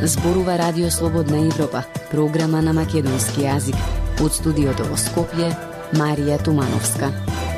Зборува Радио Слободна Европа, програма на македонски јазик. Од студиото во Скопје, Марија Тумановска.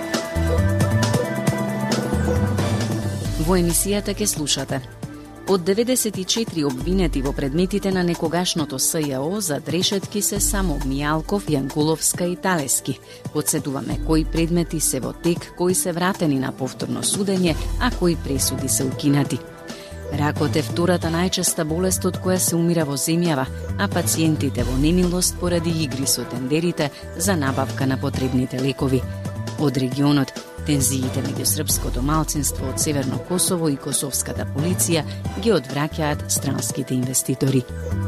Во емисијата ке слушате: од 94 обвинети во предметите на некогашното СЈО за решетки се само Мијалков, Јанкуловска и Талески. Подсетуваме кои предмети се во тек, кои се вратени на повторно судење, а кои пресуди се укинати. Ракот е втората најчеста болест од која се умира во земјава, а пациентите во немилост поради игри со тендерите за набавка на потребните лекови. Од регионот, тензиите меѓу српското малцинство од Северно Косово и косовската полиција ги одвраќаат странските инвеститори.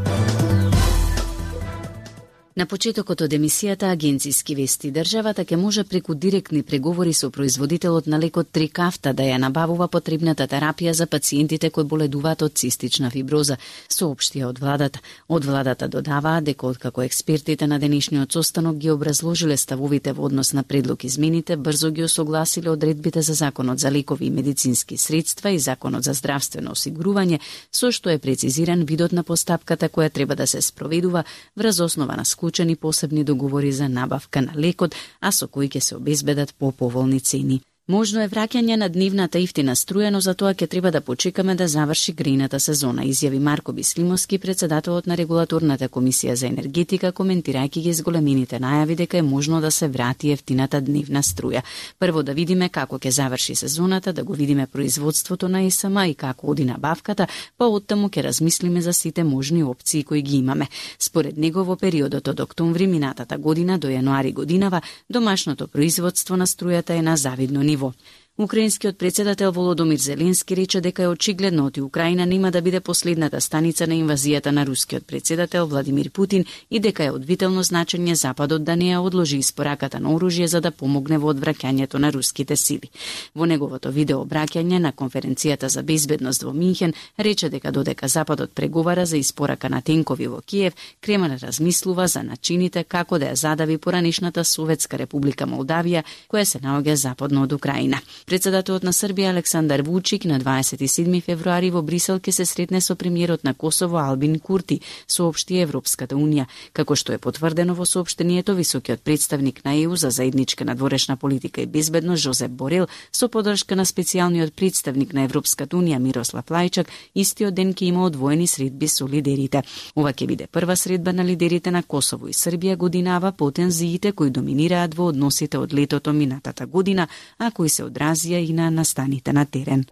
На почетокот од емисијата Агенцијски вести, државата ќе може преку директни преговори со производителот на лекот Трикафта да ја набавува потребната терапија за пациентите кои боледуваат од цистична фиброза, соопштија од владата. Од владата додаваат дека откако експертите на денешниот состанок ги образложиле ставовите во однос на предлог измените, брзо ги осогласиле одредбите за Законот за лекови и медицински средства и Законот за здравствено осигурување, со што е прецизиран видот на постапката која треба да се спроведува врз основа на склучени посебни договори за набавка на лекот, а со кои ќе се обезбедат поповолни цени. Можно е враќање на дневната ифтина струја, но за тоа ќе треба да почекаме да заврши грејната сезона, изјави Марко Бислимовски, председателот на Регулаторната комисија за енергетика, коментирајќи ги зголемените најави дека е можно да се врати ефтината дневна струја. Прво да видиме како ќе заврши сезоната, да го видиме производството на ЕСМ и како оди набавката, па оттаму ќе размислиме за сите можни опции кои ги имаме. Според него во периодот од октомври минатата година до јануари годинава домашното производство на струјата е на завидно ниво. Украинскиот председател Володомир Зеленски рече дека е очигледно оти Украина нема да биде последната станица на инвазијата на рускиот председател Владимир Путин и дека е од витално значење Западот да не ја одложи испораката на оружје за да помогне во одвраќањето на руските сили. Во неговото видео обраќање на конференцијата за безбедност во Минхен рече дека додека Западот преговара за испорака на тенкови во Киев, Кремљ размислува за начините како да ја задави поранешната Советска република Молдавија, која се наоѓа западно од Украина. Председателот на Србија Александар Вучик на 27 февруари во Брисел ќе се сретне со премиерот на Косово Албин Курти, соопшти Европската унија, како што е потврдено во соопштението високиот представник на ЕУ за заедничка надворешна политика и безбедност Жозеп Борел со поддршка на специјалниот представник на Европската унија Мирослав Лајчак, истиот ден ќе има одвоени средби со лидерите. Ова ќе биде прва средба на лидерите на Косово и Србија годинава по тензиите кои доминираат во односите од летото минатата година, а кои се одразија и на настаните на терен.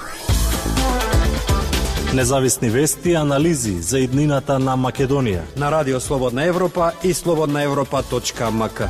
Независни вести и анализи за иднината на Македонија на Радио Слободна Европа и slobodnaevropa.mk.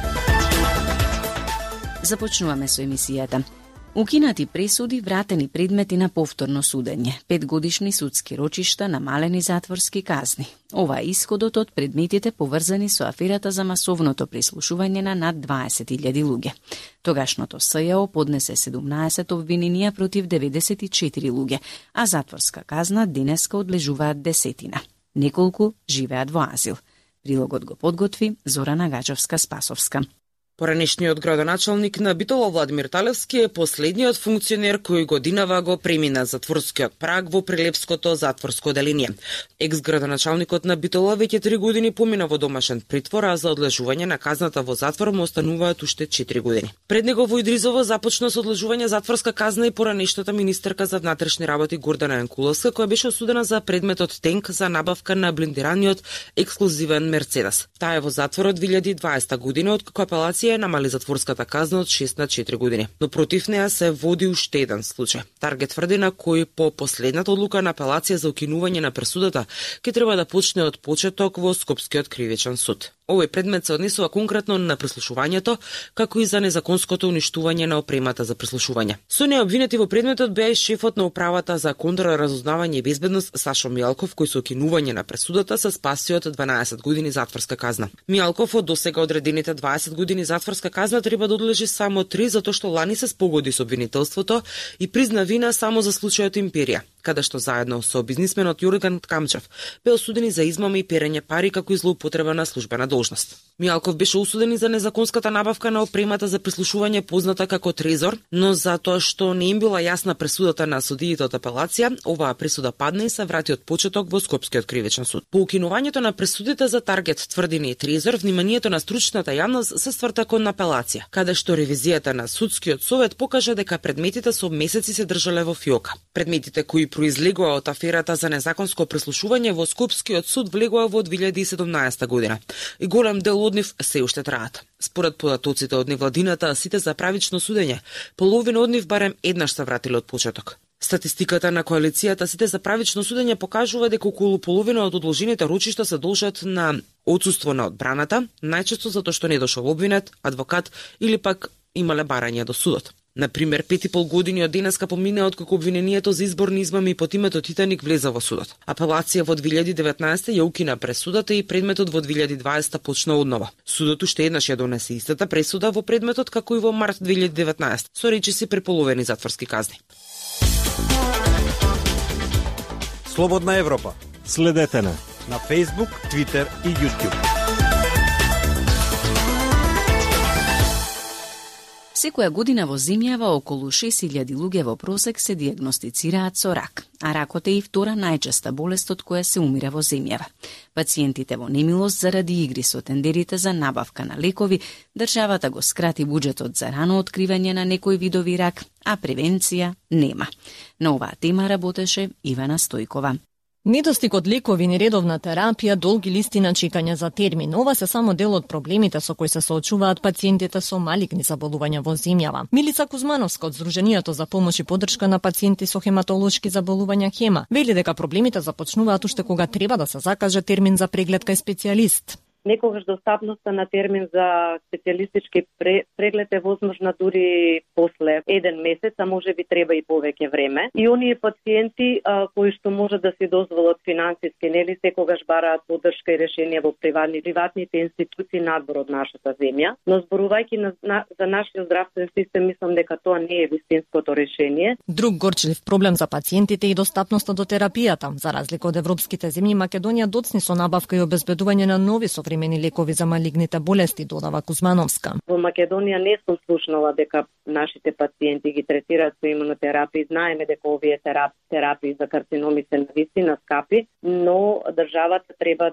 Започнуваме со емисијата. Укинати пресуди, вратени предмети на повторно судење, 5-годишни судски рочишта, намалени затворски казни. Ова е исходот од предметите поврзани со аферата за масовното прислушување на над 20.000 луѓе. Тогашното СЈО поднесе 17 обвиненија против 94 луѓе, а затворска казна денеска одлежуваат 10. Неколку живеат во азил. Прилогот го подготви Зорана Гачовска-Спасовска. Поранешниот градоначалник на Битола Владимир Талевски е последниот функционер кој годинава го премина затворскиот праг во Прилепското затворско деление. Екс-градоначалникот на Битола веќе 3 години помина во домашен притвор, а за одлежување на казната во затвор му остануваат уште 4 години. Пред него во Идризово започна со одлежување затворска казна и поранешната министерка за внатрешни работи Гордана Јанкуловска, која беше осудена за предметот тенк за набавка на блиндираниот ексклузивен Мерцедес. Таа е во затвор од 2020 година, откако апелација намали затворската казна од 6 на 4 години. Но против неа се води уште еден случај. Таргет тврди на кој по последната одлука на апелација за укинување на пресудата ќе треба да почне од почеток во Скопскиот кривичен суд. Овој предмет се однесува конкретно на прислушувањето, како и за незаконското уништување на опремата за прислушување. Со неа обвинети во предметот беа и шефот на управата за контраразузнавање и безбедност Сашо Мијалков, кој со укинување на пресудата се спаси од 12 години затворска казна. Мијалков од досега одредените 20 години затворска казна треба да одлежи само 3, затоа што лани се спогоди со обвинителството и призна вина само за случајот Империја. каде што заедно со бизнисменот Јурген Ткамчев беа осудени за измама и перење пари како и злоупотреба на службена должност. Мијалков беше осуден и за незаконската набавка на опремата за прислушување позната како Трезор, но затоа што не им била јасна пресудата на судиите од апелација, оваа пресуда падна и се врати од почеток во Скопскиот кривичен суд. По укинувањето на пресудите за Таргет, Тврдини и Трезор, вниманието на стручната јавност се стврта кон апелација, каде што ревизијата на судскиот совет покажа дека предметите со месеци се држале во фиока. Предметите кои произлегува од аферата за незаконско прислушување во Скопскиот суд влегува во 2017 година и голем дел од нив се уште траат. Според податоците од невладината сите за правично судење, половина од нив барем еднаш се вратиле од почеток. Статистиката на коалицијата Сите за правично судење покажува дека околу половина од одложените рочишта се должат на отсуство на одбраната, најчесто затоа што не дошол обвинет, адвокат или пак имале барање до судот. Например, 5,5 години од денеска поминаа откако обвинението за изборни измами под името Титаник влезе во судот. Апелација во 2019 ја укина пресудата и предметот во 2020 почна однова. Судот уште еднаш ја донесе истата пресуда во предметот како и во март 2019, со речиси преполовени затворски казни. Слободна Европа. Следете на Facebook, Twitter и YouTube. Секоја година во земјава околу 6000 луѓе во просек се диагностицираат со рак, а ракот е и втора најчеста болест од која се умира во земјава. Пациентите во немилост заради игри со тендерите за набавка на лекови, државата го скрати буџетот за рано откривање на некои видови рак, а превенција нема. На оваа тема работеше Ивана Стојкова. Недостиг од лекови, нередовна терапија, долги листи на чекање за термин. Ова се само дел од проблемите со кои се соочуваат пациентите со малигни заболувања во земјава. Милица Кузмановска од Сдруженијето за помош и поддршка на пациенти со хематолошки заболувања ХЕМА вели дека проблемите започнуваат уште кога треба да се закаже термин за преглед кај специјалист. Некогаш достапноста на термин за специјалистички преглед е возможна дури после еден месец, а може би треба и повеќе време. И оние пациенти кои што може да се дозволат финансиски, нели секогаш бараат поддршка и решение во приватните институции надвор од нашата земја, но зборувајќи за нашиот здравствен систем, мислам дека тоа не е вистинското решение. Друг горчлив проблем за пациентите е достапноста до терапијата. За разлика од европските земји, Македонија доцни со набавка и обезбедување на нови современи лекови за малигните болести, додава Кузмановска. Во Македонија не сум слушнала дека нашите пациенти ги третираат со имунотерапија. Знаеме дека овие терапии за карциноми се навистина скапи, но државата треба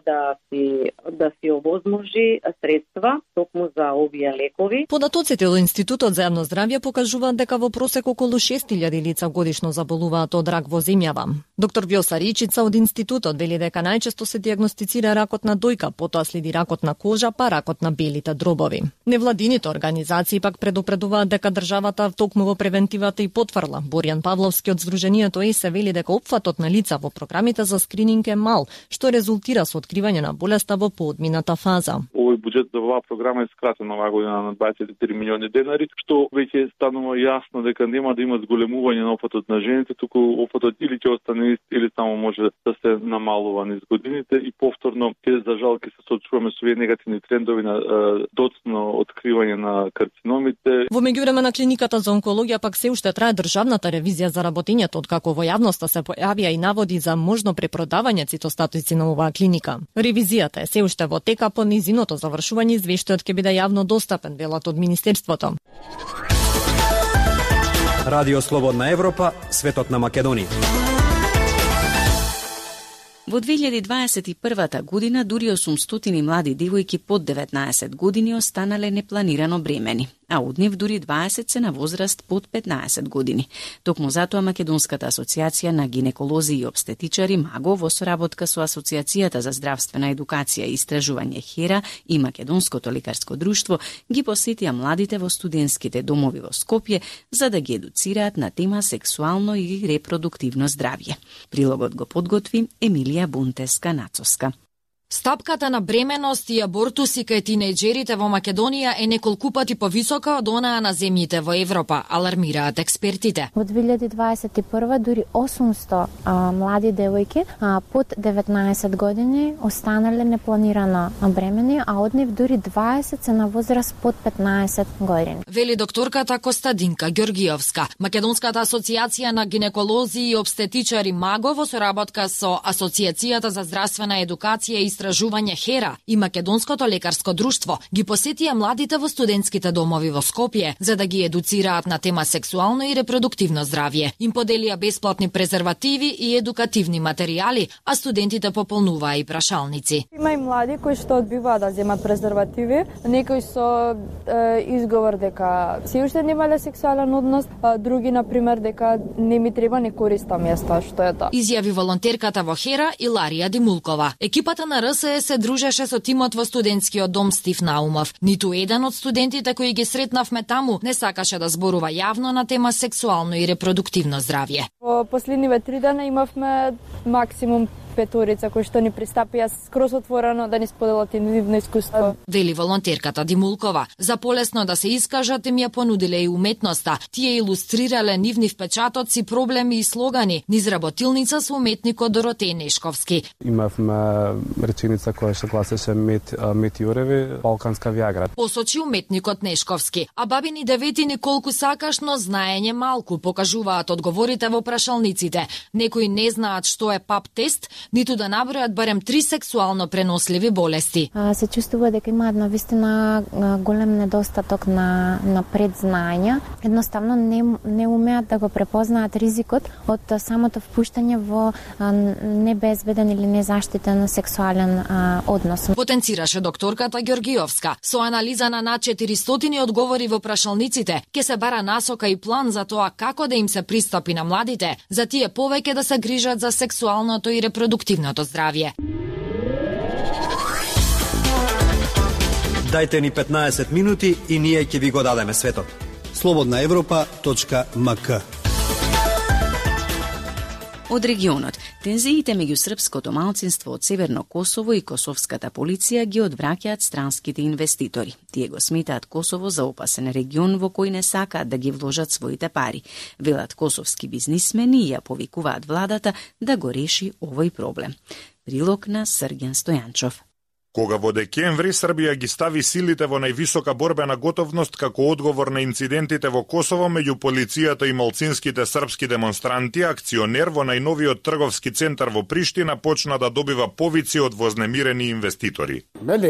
да си овозможи средства токму за овие лекови. Податоците од Институтот за јавно здравје покажуваат дека во просек околу 6000 лица годишно заболуваат од рак во земјава. Доктор Вјоса Ричица од Институтот вели дека најчесто се диагностицира ракот на дојка, потоа следи ракот на кожа, па ракот на белите дробови. Невладините организации пак предупредуваат дека државата токму во превентивата и потврла. Боријан Павловски од Сдруженијето ЕСЕ вели дека опфатот на лица во програмите за скрининг е мал, што резултира со откривање на болеста во поодмината фаза. Овој буџет за оваа програма е скратен оваа година на 23 милиони денари, што веќе станува јасно дека нема да има зголемување на опфатот на жените, туку опфатот или ќе остане ист, или само може да се намалува низ годините и повторно за жал ќе се соочуваме со овие негативни трендови на доцно откривање на карциномите. Во меѓувреме на клиниката за онкологија пак се уште трае државната ревизија за работењето, откако во јавноста се појавија и наводи за можно препродавање цитостатици на оваа клиника. Ревизијата е се уште во тека, по низиното завршување извештајот ќе биде јавно достапен, велат од Министерството. Радио Слободна Европа, светот на Македонија. Во 2021 година дури 800 млади девојки под 19 години останале непланирано бремени, а од нив дури 20 се на возраст под 15 години. Токму затоа Македонската асоциација на гинеколози и обстетичари МАГО во соработка со Асоциацијата за здравствена едукација и истражување ХЕРА и Македонското лекарско друштво ги посетија младите во студентските домови во Скопје за да ги едуцираат на тема сексуално и репродуктивно здравје. Прилогот го подготви Емилија Бунтеска-Нацоска. Стапката на бременост и абортуси кај тинејџерите во Македонија е неколку пати повисока од онаа на земјите во Европа, алармираат експертите. Во 2021 дури 800 млади девојки под 19 години останале непланирано бремени, а од нив дури 20 се на возраст под 15 години. Вели докторката Костадинка Ѓоргиовска. Македонската асоциација на гинеколози и обстетичари МАГО во соработка со Асоциацијата за здравствена едукација и истражување ХЕРА и Македонското лекарско друштво ги посетија младите во студентските домови во Скопје за да ги едуцираат на тема сексуално и репродуктивно здравје. Им поделија бесплатни презервативи и едукативни материјали, а студентите пополнуваа и прашалници. Има и млади кои што одбиваат да земат презервативи, некои со изговор дека се уште немале сексуален однос, други на пример дека не ми треба, не користам јаста, што е тоа. Изјави волонтерката во ХЕРА Иларија Димулкова. Екипата на РСЕ се дружеше со тимот во студентскиот дом Стив Наумов. Ниту еден од студентите кои ги сретнавме таму не сакаше да зборува јавно на тема сексуално и репродуктивно здравје. Во последниве 3 дена имавме максимум 5 кои што ни пристапија скроз отворено да ни споделат нивно искуство. Вели волонтерката Димулкова. За полесно да се искажат им ја понудиле и уметноста. Тие илустрирале нивни впечатоци, проблеми и слогани низ работилница со уметникот Доротеј Нешковски. Имавме реченица која што гласеше мет јуреви, балканска виагра. Посочи уметникот Нешковски. А бабини деветини колку сакаш, но знаење малку, покажуваат одговорите во прашалниците. Некои не знаат што е ПАП тест, ниту да набројат барем 3 сексуално преносливи болести. Се чувствува дека имаат навистина голем недостаток на предзнаење. Едноставно не умеат да го препознаат ризикот од самото впуштање во небезбеден или незаштитен сексуален однос. Потенцираше докторката Ѓоргиовска. Со анализа на над 400 одговори во прашалниците, ке се бара насока и план за тоа како да им се пристапи на младите, за тие повеќе да се грижат за сексуалното и репродуктивното здравје. Дајте ни 15 минути и ние ќе ви го дадеме светот. slobodnaevropa.mk. Од регионот, тензиите меѓу српското малцинство од Северно Косово и косовската полиција ги одвраќаат странските инвеститори. Тие го сметаат Косово за опасен регион во кој не сакаат да ги вложат своите пари. Велат косовски бизнисмени и ја повикуваат владата да го реши овој проблем. Прилог на Срѓан Стојанчов. Кога во декември Србија ги стави силите во највисока борбена готовност како одговор на инцидентите во Косово меѓу полицијата и малцинските српски демонстранти, акционер во најновиот трговски центар во Приштина почна да добива повици од вознемирени инвеститори.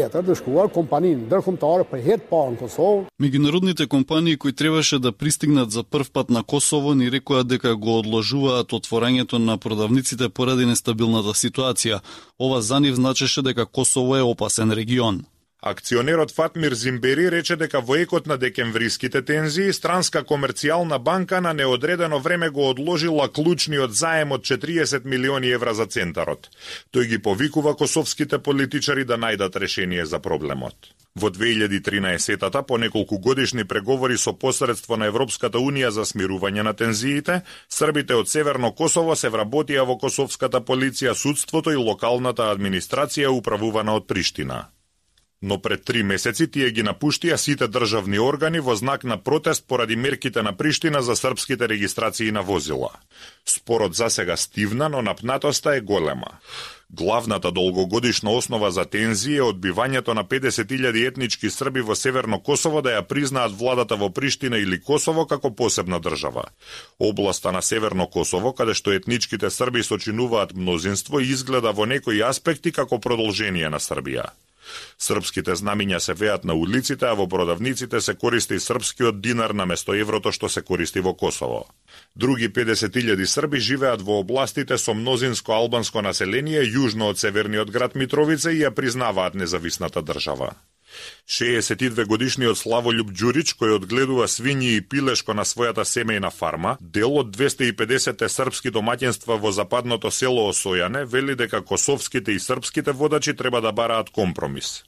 Меѓународните компании кои требаше да пристигнат за прв пат на Косово ни рекоа дека го одложуваат отворањето на продавниците поради нестабилната ситуација. Ова за нив значеше дека Косово е опасен регион. Акционерот Фатмир Зимбери рече дека во екот на декемвриските тензии странска комерцијална банка на неодредено време го одложила клучниот заем од 40 милиони евра за центарот. Тој ги повикува косовските политичари да најдат решение за проблемот. Во 2013-та, по неколку годишни преговори со посредство на Европската Унија за смирување на тензиите, србите од Северно Косово се вработија во косовската полиција, судството и локалната администрација управувана од Приштина. Но пред 3 месеци тие ги напуштија сите државни органи во знак на протест поради мерките на Приштина за српските регистрации на возила. Спорот засега стивна, но напнатоста е голема. Главната долгогодишна основа за тензии е одбивањето на 50.000 етнички срби во Северно Косово да ја признаат владата во Приштина или Косово како посебна држава. Областа на Северно Косово, каде што етничките срби сочинуваат мнозинство, изгледа во некои аспекти како продолжение на Србија. Српските знамиња се веат на улиците, а во продавниците се користи српскиот динар наместо еврото што се користи во Косово. Други 50.000 срби живеат во областите со мнозинско албанско население јужно од северниот град Митровица и ја признаваат независната држава. 62 годишниот Славолјуб Ѓурич, кој одгледува свињи и пилешко на својата семејна фарма, дел од 250 српски домаќинства во западното село Осојане, вели дека косовските и српските водачи треба да бараат компромис.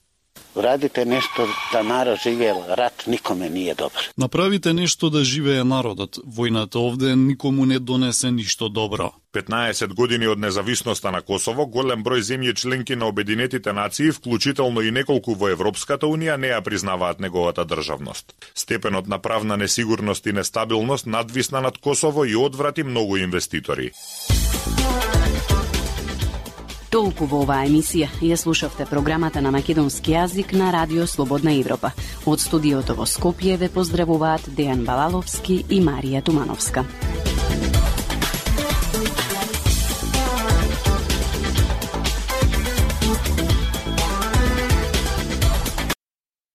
Radite nešto da narod žive, rat никоме nije dobar. Направите нешто да живее народот. Војната овде никому не донесе ништо добро. 15 години од независноста на Косово, голем број земји членки на Обединетите нации, вклучително и неколку во Европската унија, не ја признаваат неговата државност. Степенот на правна несигурност и нестабилност надвисна над Косово и одврати многу инвеститори. Толку во оваа емисија. Ја слушавте програмата на македонски јазик на Радио Слободна Европа. Од студиото во Скопје ве поздравуваат Дејан Балаловски и Марија Тумановска.